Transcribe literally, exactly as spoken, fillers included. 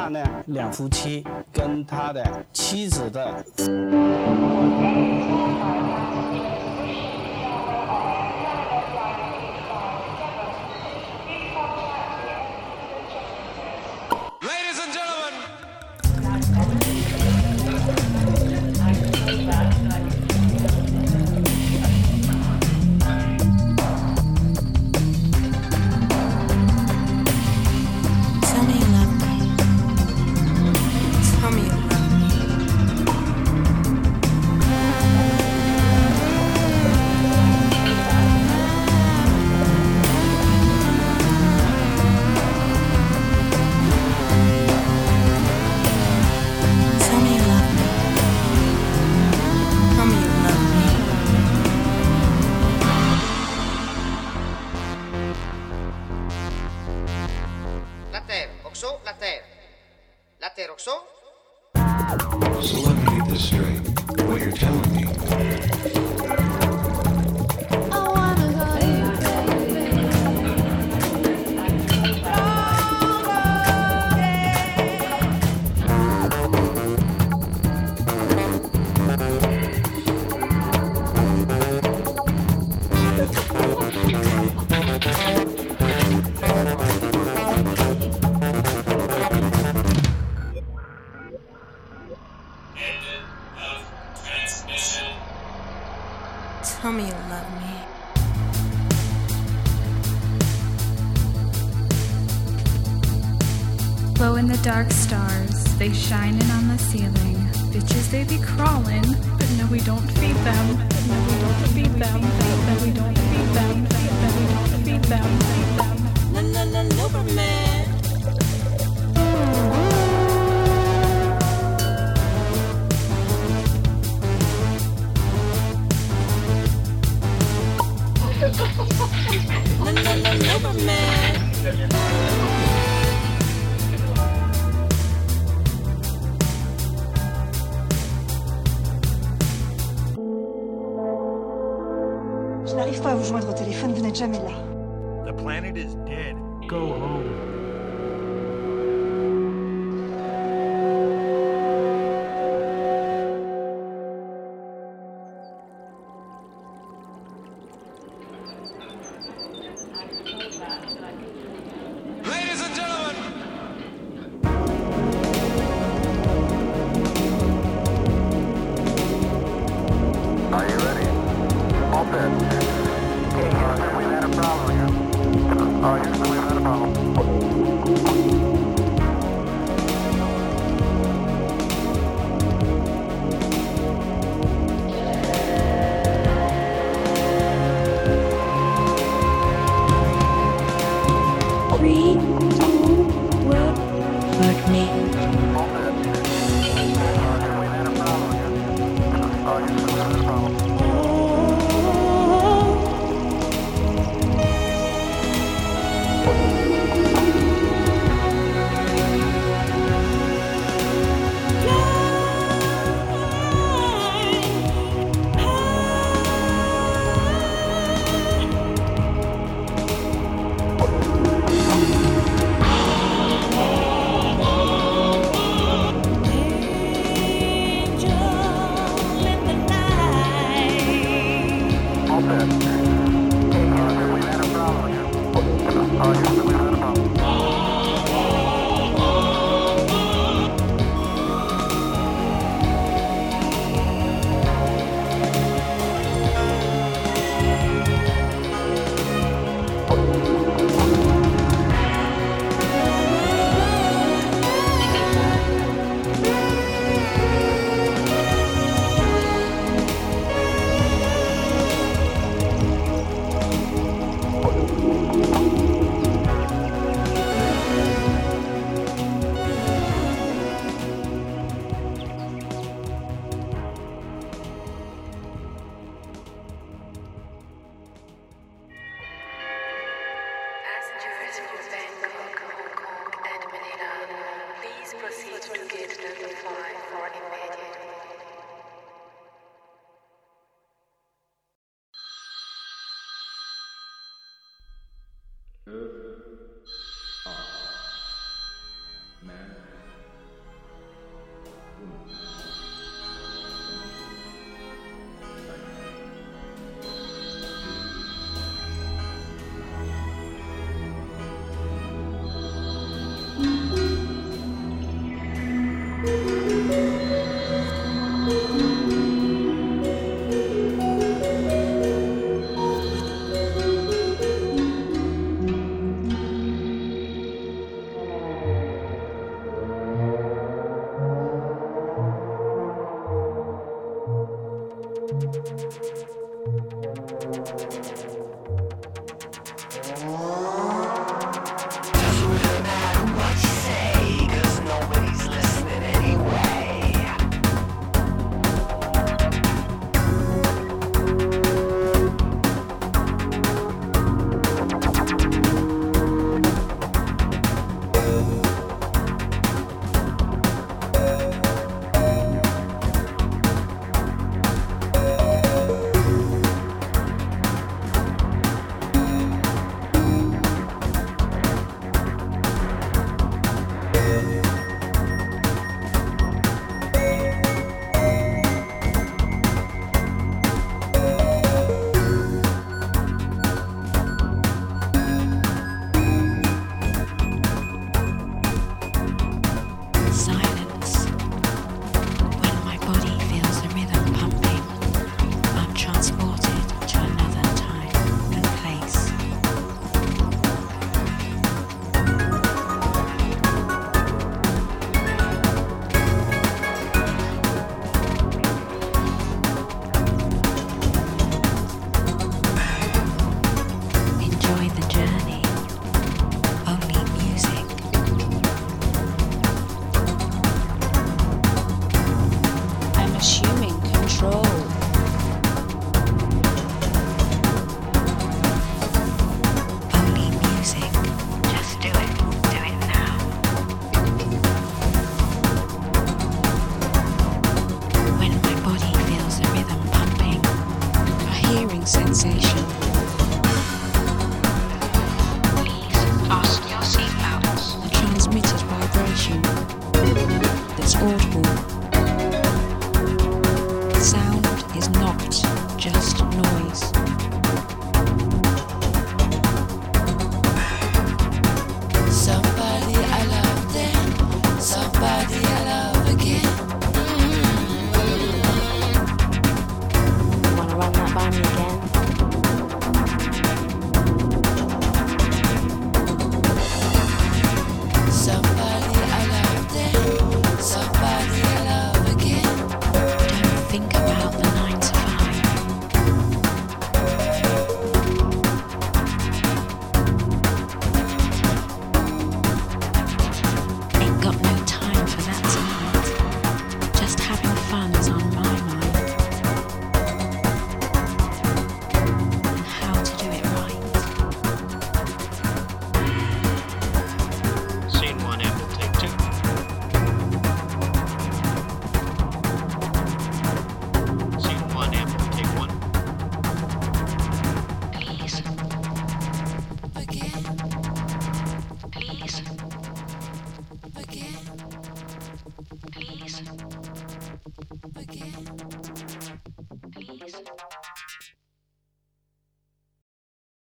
下呢，两夫妻跟他的妻子的。 Latte, oxo, latte. Latte, oxo. So let me get this straight. What you're telling me. Tell me you love me. Glow in the dark stars, they shining on the ceiling. Bitches, they be crawling, but no, we don't feed them. No, we don't feed them. No, we don't feed them. No, we don't feed them. No, no, no, no, man. No, no, no, no, man. Je n'arrive pas à vous joindre au téléphone, vous n'êtes jamais là. The planet is dead. Go home. Ladies and gentlemen. Are you ready? All set. Okay, Houston, we've had a problem here. Oh, Houston, we've had a problem. Three, two, one, fuck me. All set. Okay, Houston, we've had a problem here. Oh, Houston, we've had a problem. All set. Okay, Houston, we've had a problem here. Oh, Houston, we've had a problem. Passengers from Bangkok, Hong Kong, and Manila, please proceed to gate number five for immediate. Good. Off. Man. Sensation. Please fasten your seatbelts. A transmitted vibration that's audible